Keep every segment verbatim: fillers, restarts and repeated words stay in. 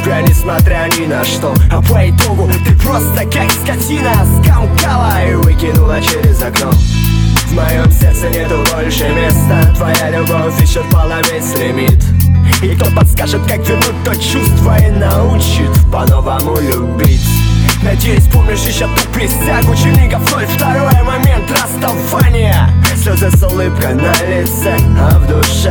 тебя несмотря ни на что. А по итогу ты просто как скотина скомкала и выкинула через окно. В моем сердце нету больше места. Твоя любовь исчерпала весь лимит. И кто подскажет, как вернуть то чувство и научит по-новому любить. Надеюсь, помнишь еще ту присягу учеников ноль второй момент расставания. Слезы с улыбкой на лице, а в душе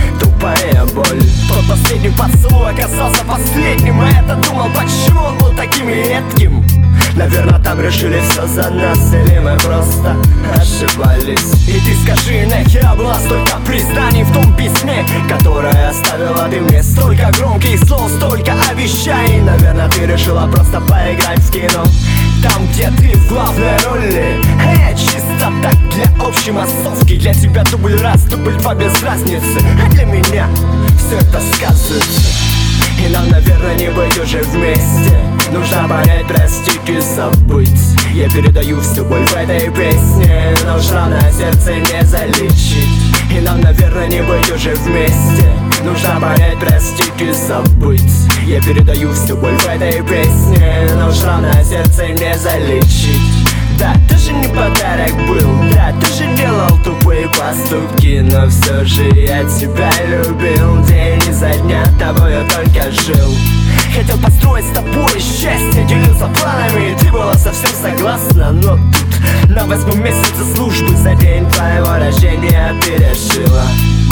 тупая боль. Тот последний поцелуй оказался последним, а я-то думал, почему он был таким редким. Наверное, там решили все за нас, или мы просто ошибались. И ты скажи, нахера было столько признаний в том письме, которое оставила ты мне? Столько громких слов, столько обещаний. Наверное, ты решила просто поиграть в кино, там, где ты в главной роли. Эй, чисто так, для общей массовки. Для тебя дубль раз, дубль два без разницы, а для меня все это сказывается. И нам, наверное, не быть уже вместе. Нужно понять, простить и забыть. Я передаю всю боль в этой песне, но раны на сердце не залечить. И нам, наверное, не быть уже вместе. Нужно понять, простить и забыть. Я передаю всю боль в этой песне, но раны на сердце не залечить. Да, ты же не подарок был, да, ты же делал тупые поступки, но все же я тебя любил. День изо дня тобой я только жил. Хотел построить с тобой счастье, делился планами, ты была совсем согласна. Но тут на восьмом месяце службы за день твоего рождения ты решила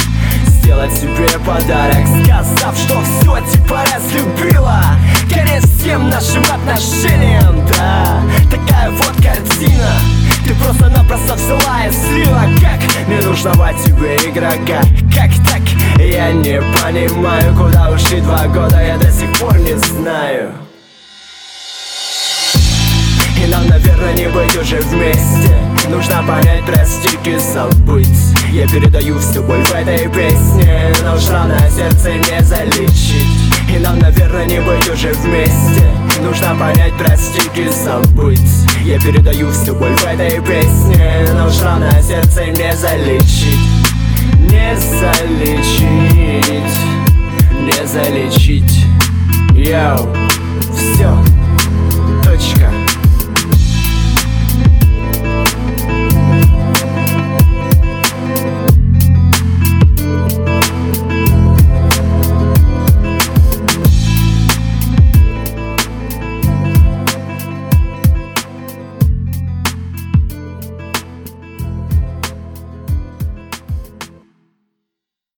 сделать себе подарок, сказав, что все типа разлюбила. Конец всем нашим отношениям, да, такая вот картина. Ты просто-напросто взяла и слила, как ненужного тебе игрока. Как так? Я не понимаю, куда ушли два года, я до сих пор не знаю. И нам, наверное, не быть уже вместе. Нужно понять, простить и забыть. Я передаю всю боль в этой песне, но раны на сердце не залечить. И нам, наверное, не быть уже вместе. Нужно понять, простить и забыть. Я передаю всю боль в этой песне, но раны на сердце не залечить. Не залечить, не залечить. Йоу.